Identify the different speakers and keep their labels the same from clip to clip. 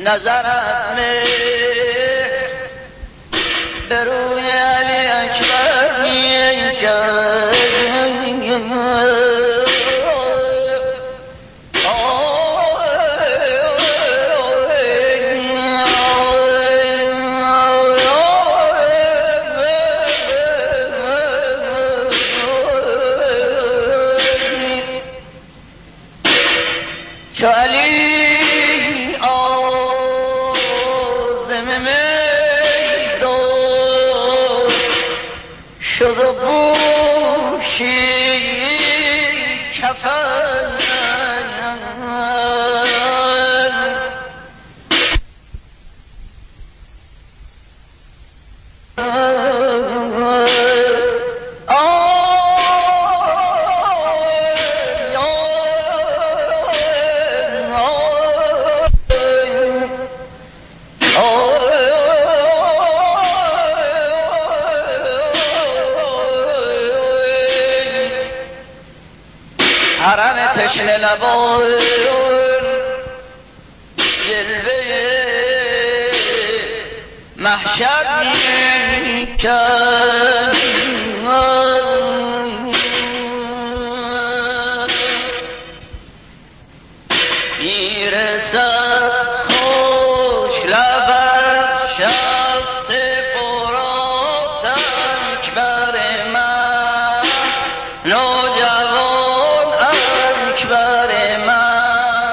Speaker 1: نظرت به روی علی اکبر می‌کرد. چو علی عازم میدان شد و پوشید کفن، حرم تشنه لبان جلوه محشر می‌کرد. میرسد خوش لبت شط فرات اکبر من، نوجوان اکبر من،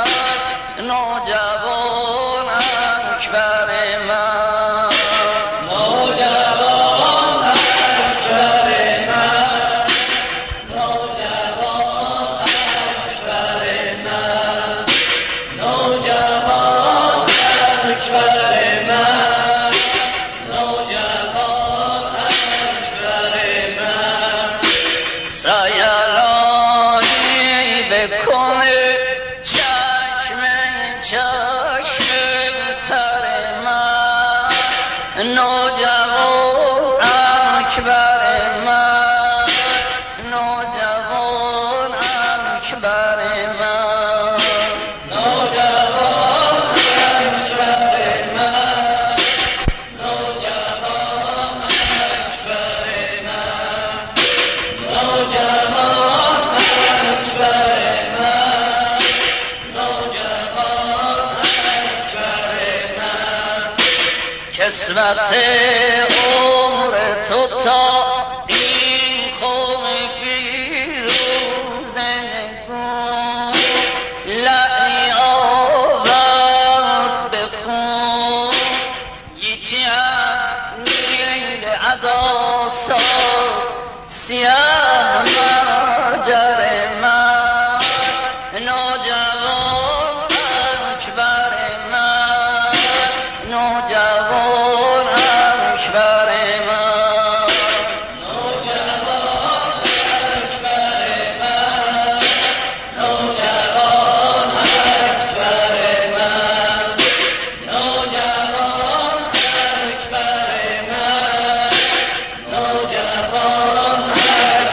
Speaker 1: نوجوان اکبر من، نوجوان اکبر من، نوجوان اکبر من، نوجوان اکبر من، نوجوان اکبر من. سیرانی بکنه چشم چشم تر من، نوجوان اکبر من، نوجوان اکبر من، نوجوان اکبر من، نوجوان اکبر من، نوجوان اکبر من، نوجوان اکبر من. کسوت عمر تو تا این خم فیروزه نگون، لعلی آورد به خون، یکی نیل از آسان سیاه ماجر من، نوجوان اکبر من، نوجوان اکبر من، نوجوان اکبر من، نوجوان اکبر من، نوجوان اکبر من، نوجوان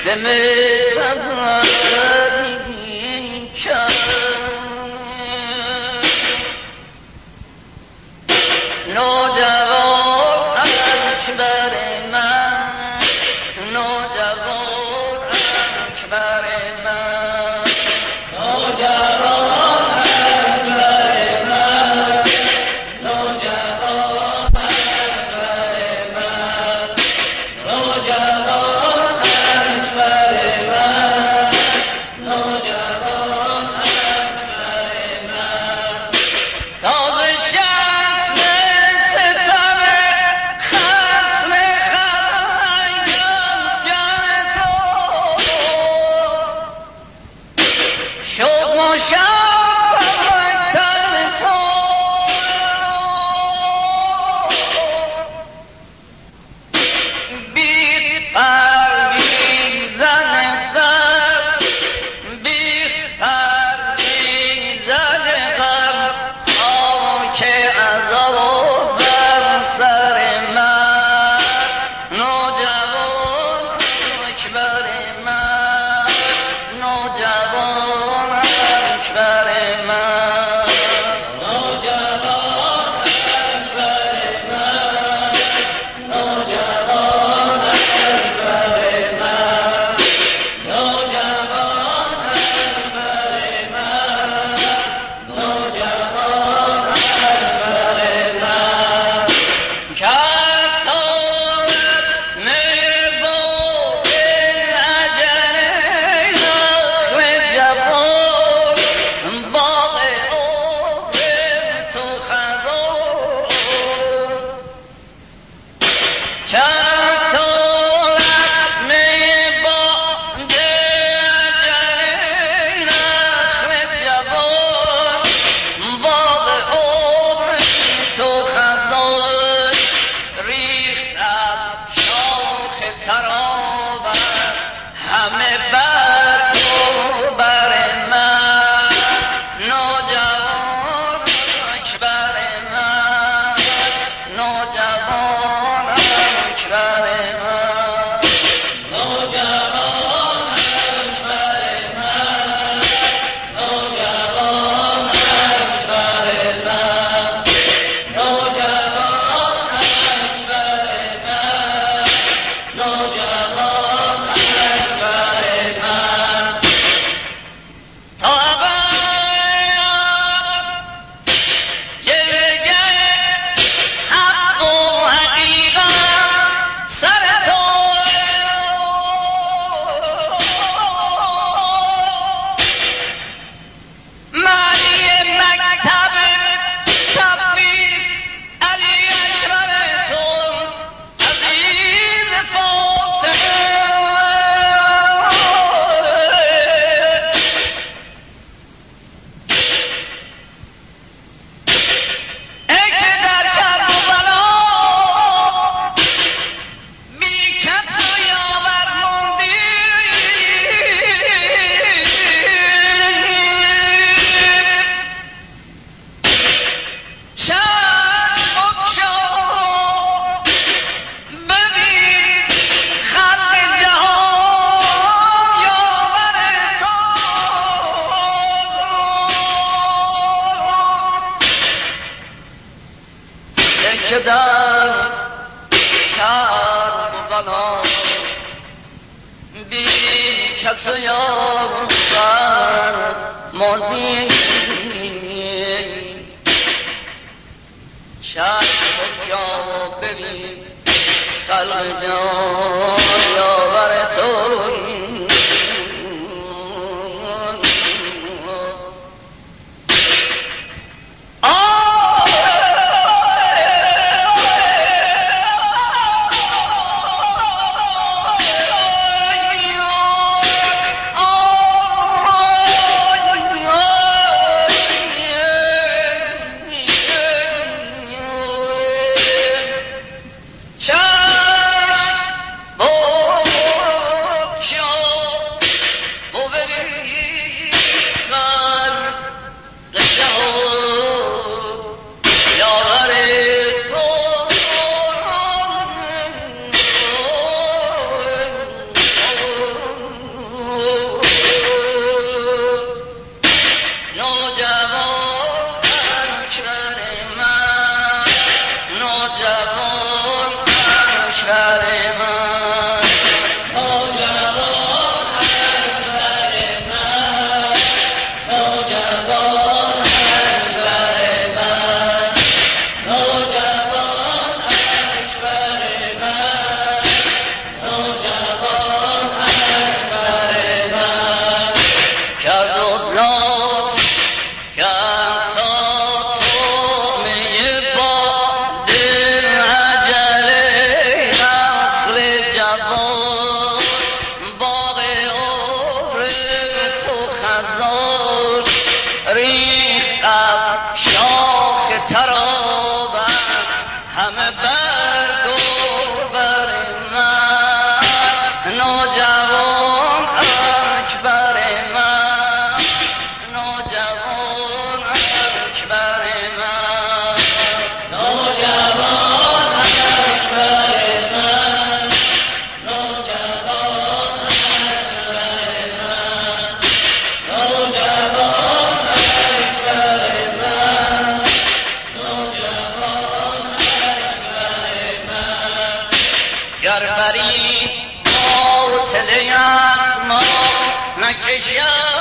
Speaker 1: به مهربانی کرد نوجوان اکبر من نوجوان اکبر من نوجوان اکبر من نوجوان اکبر من نوجوان اکبر من نوجوان اکبر من تازه شخص ستم خصم خلنگفگن تو شد مشبه‌تر تو بی پرویزن غم بی پرویزن غم خاک عذاب بر سر من نوجوان اکبر من نوجوان اکبر من نوجوان اکبر من نوجوان اکبر من نوجوان اکبر من نوجوان اکبر من کتاب نبود اجل نخل جوان باغ عمر تو خزان کتاب نبود اجل نخل جوان باغ عمر تو خزان ریخت از شاخ ترابم همه برگ و بر من نوجوان اکبر من نوجوان اکبر من نوجوان اکبر من نوجوان اکبر من نوجوان اکبر من نوجوان اکبر من تا جلگر حق و حقیقت سر تو معنی مکتب تفویض علی اکبر توست عزیز فاطمه ای که در کربلا بی کس و یاور موندی چشم بگشا ببین خلق جهان یاور تو ای که در کربلا بی کس و یاور ماندی چشم بگشا ببین خلق جهان یاور تو چشم گر بری باطل ما نکشد